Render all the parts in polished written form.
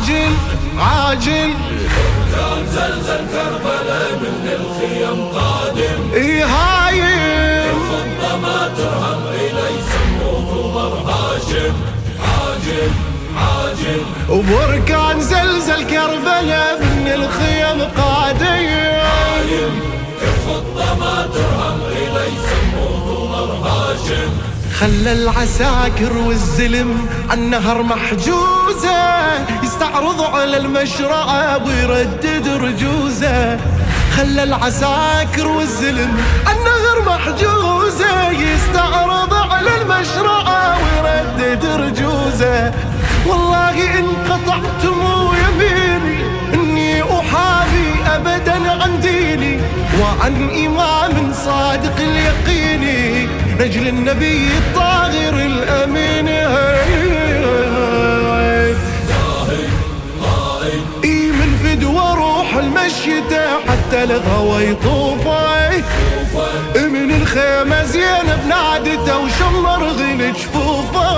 عاجل عاجل بركان زلزل كربلاء من الخيم قادم. هايم الخطة ما ترهم إلي سموه عمر هاشم. عاجل عاجل وبركان زلزل كربلاء من الخيم قادم. الخطة ما ترهم إلي سموه عمر هاشم. خلى العساكر والزلم عالنهر محجوزة يستعرضوا على المشرعة ويردد رجوزة. خلى العساكر والزلم عالنهر محجوزة يستعرض على المشرعة ويردد رجوزة. والله إن قطعتم يميني إني أحامي أبدا عن ديني وعن إمام صادق اليقين نجل النبي الطاهر الأمين. من فدوى روح المشيته حتى الغوى يطوفه. من الخيمة زينب نادته وشمر غل جفوفه.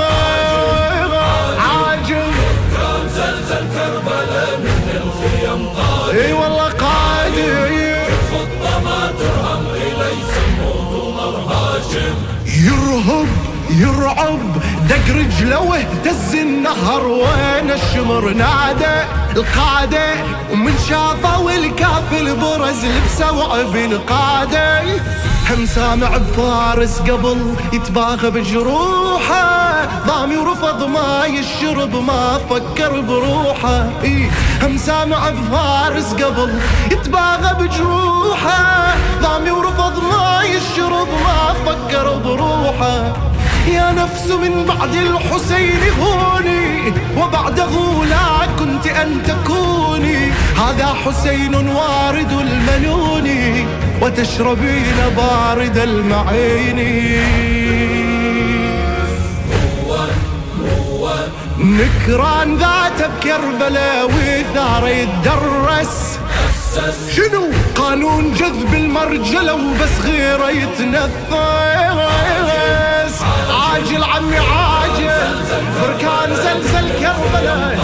عاجل كان زلزل كربلاء من الخيم قادم. اي والله قادم. الخطة ما ترهم إلي سموه عمر هاشم. يرهب يرعب دق رجله واهتز النهر وين الشمر نادى القادة. ومن شافه والكافل برز لبسه وعب القادة. هم سامع بفارس قبل يتباغى بجروحه ضامي ورفض ماي الشرب ما فكر بروحه. هم سامع بفارس قبل يتباغى بجروحه ضامي ورفض ماي الشرب ما فكر بروحه. يا نفس من بعد الحسين هوني وبعده لا كنت أن تكوني. هذا حسين وارد المنون وتشربين بارد المعين. نكران ذات بكربلاء وثار يتدرس. شنو قانون جذب المرجلة وبس غيره يتنفس. عاجل عمي عاجل بركان زلزل كربلاء.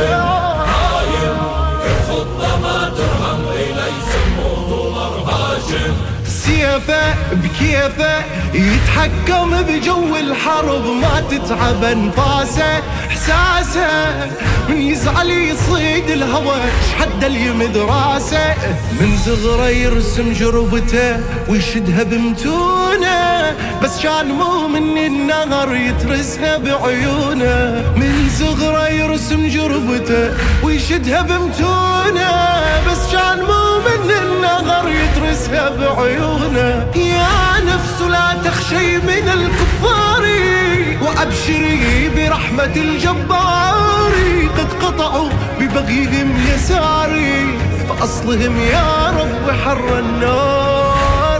الخطة ما ترهم إلي سموه عمر هاشم. سيفه بكيفه يتحكم بجو الحرب ما تتعب انفاسه. احساسه من يزعل يصيد الهوى شحد اليمد راسه. من صغره يرسم جربته ويشدها بمتونه بس كان مو من النهر يترسها بعيونه. من صغره يرسم جربته ويشدها بمتونه بس كان مو من النهر يترسها بعيونه. يا نفس لا تخشي من الكفار وأبشري برحمة الجبار. قد قطعوا ببغيهم يساري فأصلهم يا رب حر النار.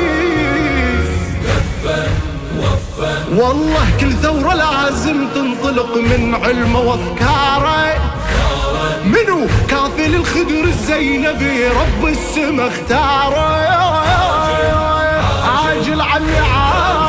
والله كل ثورة لازم تنطلق من علمه وافكاره. منو كافل الخدر الزينبي رب السما اختاره. عاجل عمي عاجل